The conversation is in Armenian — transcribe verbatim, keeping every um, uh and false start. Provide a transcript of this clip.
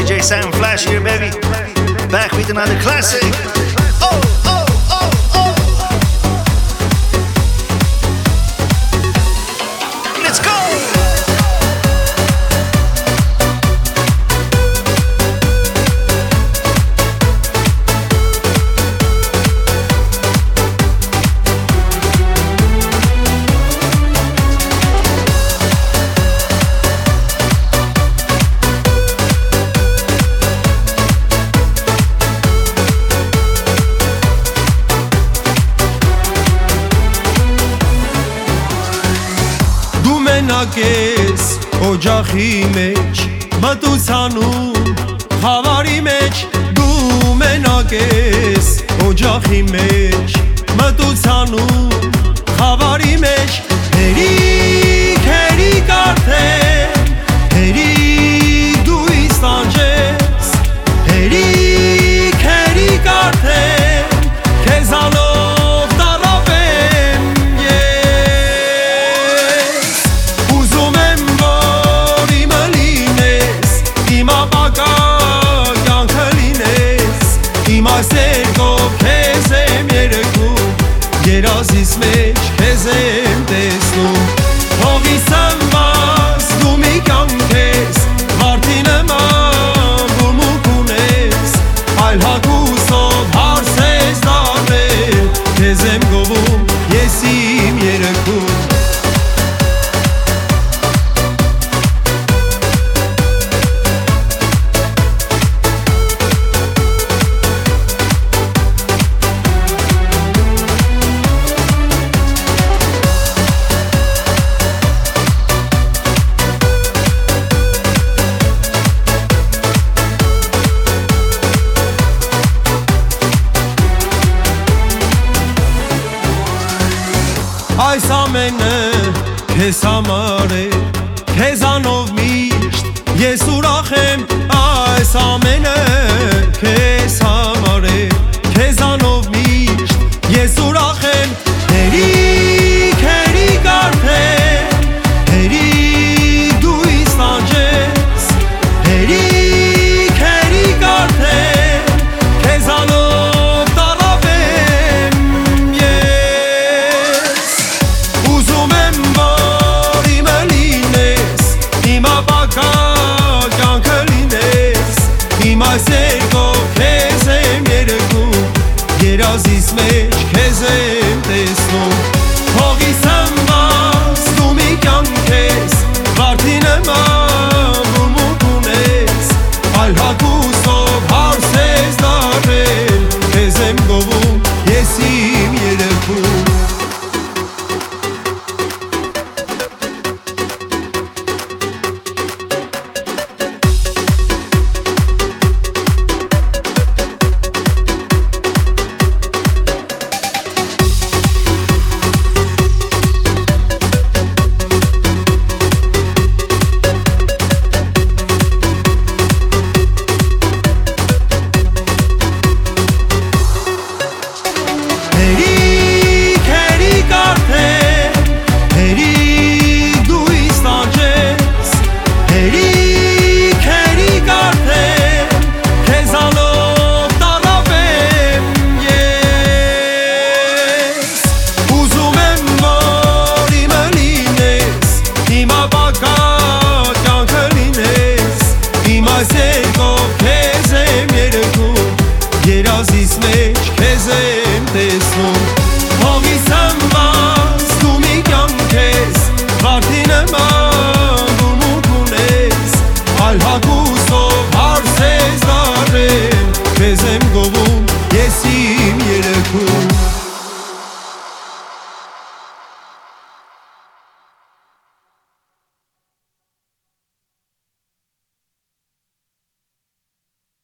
D J Sam Flash here, baby. Back with another classic. Oh, oh, oh, oh. Let's go. Մենակ օջախի մեջ մտուցանում խավարի մեջ դու մենակ ես օջախի մեջ մտուցանում խավարի մեջ հերիք հերիք արդեն հերիք դու իստանջես հերիք հերիք արդեն քեզանով տարավեմ Սերկով քեզ եմ երգում երազիս մեջ քեզ եմ տեսնում հողիս ամաս դու մի կյանք ես մարդի նման բուրմունք ունես այլ հագուստով հարս ես դառնել քեզ եմ գովում ես իմ երգում Այս ամենը քեզ համար է քեզանով միշտ ես ուրախ եմ այս ամենը քեզ համար է քեզանով միշտ ես ուրախ եմ հերիք հերիք արդեն հերիք դու իստանջես հերիք հերիք արդեն քեզանով տարավեմ Ուզում եմ, որ իմը լինես, իմ ապակա կյանքը լինես Իմ այս երգով քեզ եմ երգում, երազիս մեջ քեզ եմ տեսնում Հողիս ամաս դու մի կյանք ես, վարդի նման բուրմունք ունես Այլ հագուստով հարս ես դառել, քեզ եմ գովում, ես իմ երգում Հերիք հերիք արդեն հերիք դու իստանջես հերիք հերիք արդեն քեզանով տարավեմ ես Ուզում եմ, որ իմը լինես իմ ապակա կյանքը լինես Իմ այս երգով քեզ եմ երգում երազիս մեջ քեզ եմ տեսնում Հողիս ամաս դու մի կյանք ես վարդի նման